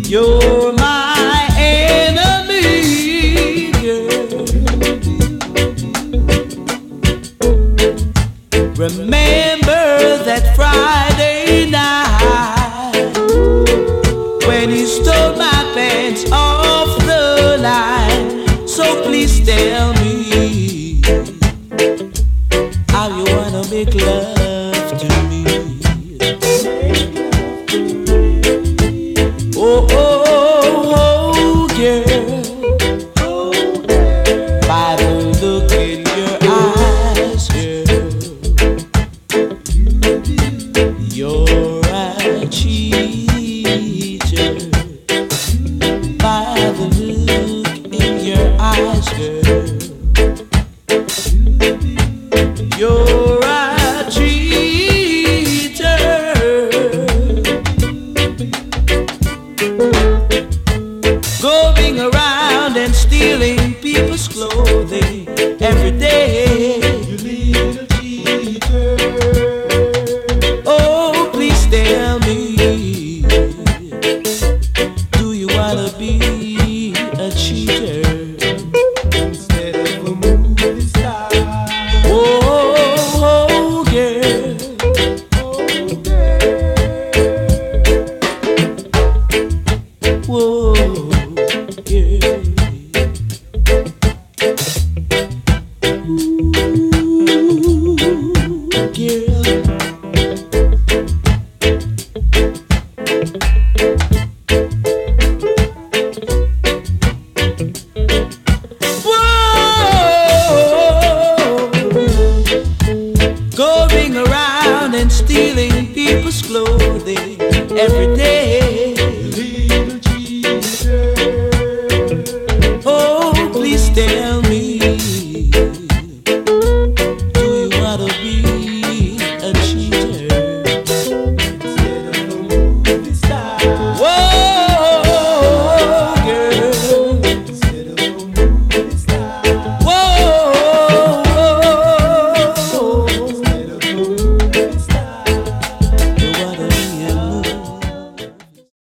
You're my enemy, girl. Remember that Friday night when you stole my pants off the line. So please tell me how you wanna make love to me. Oh, oh, oh, girl. By the look in your eyes, girl, you're a cheater. By the look in your eyes, girl, you're a cheater. Going around and stealing people's clothing every day. You little cheater. Oh, please tell me, do you wanna be a cheater instead of a movie star? Oh, oh, girl. Oh, girl. Whoa.